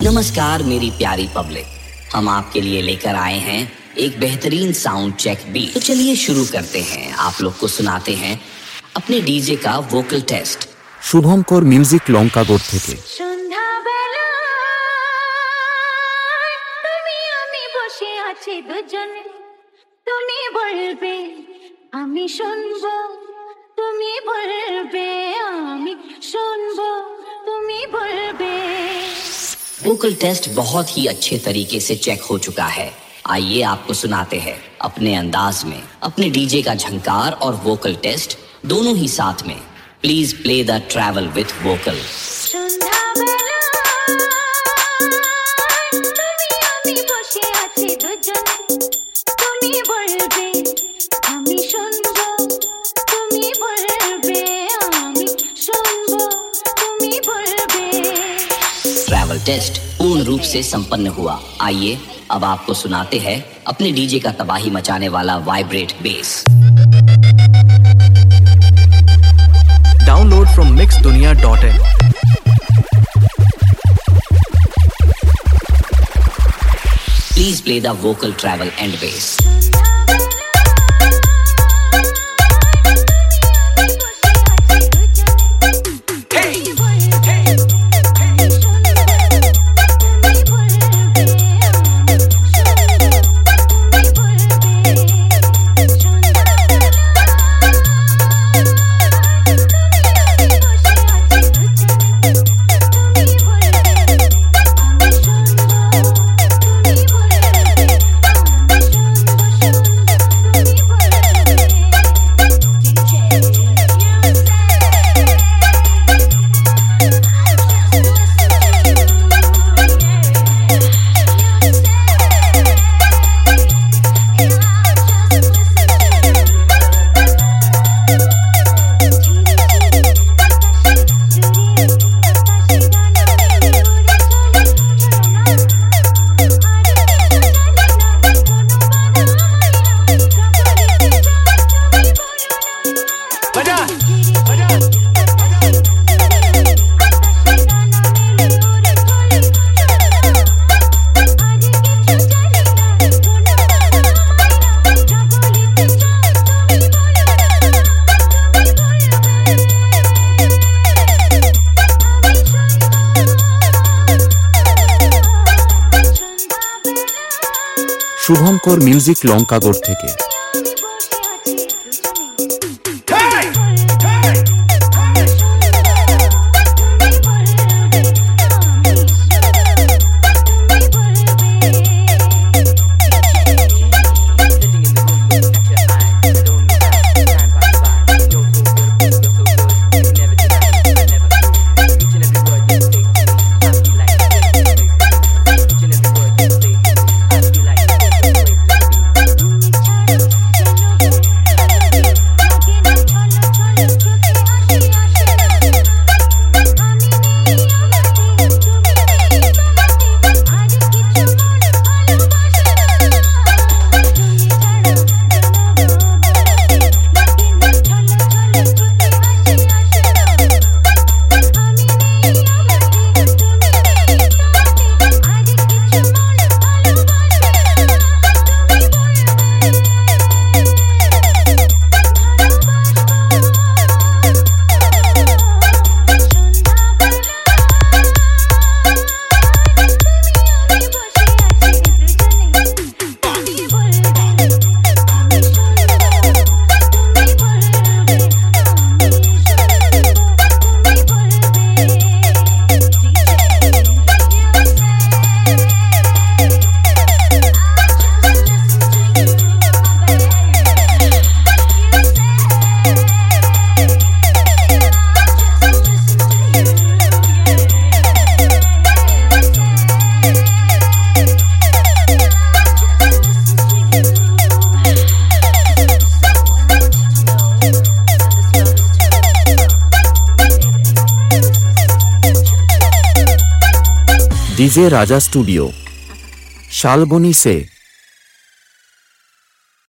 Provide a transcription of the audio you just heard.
नमस्कार मेरी प्यारी पब्लिक, हम आपके लिए लेकर आए हैं एक बेहतरीन साउंड चेक बीट। तो चलिए शुरू करते हैं। आप लोग को सुनाते हैं अपने डीजे का vocal test. Shubhankar music Lankagarh থেকে। সন্ধ্যাবেলা তুমি আমি বসে আছি দুজনে, তুমি বলবে আমি শুনবো, তুমি বলবে আমি শুনবো, তুমি বলবে। वोकल टेस्ट बहुत ही अच्छे तरीके से चेक हो चुका है। आइए आपको सुनाते हैं अपने अंदाज में अपने डीजे का झंकार और वोकल टेस्ट दोनों ही साथ में। Please play the travel with vocal. সন্ধ্যাবেলা তুমি আমি বসে আছি দুজনে, তুমি বলবে আমি শুনবো, তুমি বলবে আমি শুনবো, তুমি বলবে। ट्रैवल टेस्ट पूर्ण रूप से संपन्न हुआ। आइए अब आपको सुनाते हैं अपने डीजे का तबाही मचाने वाला vibrate bass. Download from mixdunia.in. Please play the vocal travel and bass. Shubhankar music Lankagarh থেকে। डीजे राजा स्टूडियो, शालबनी से।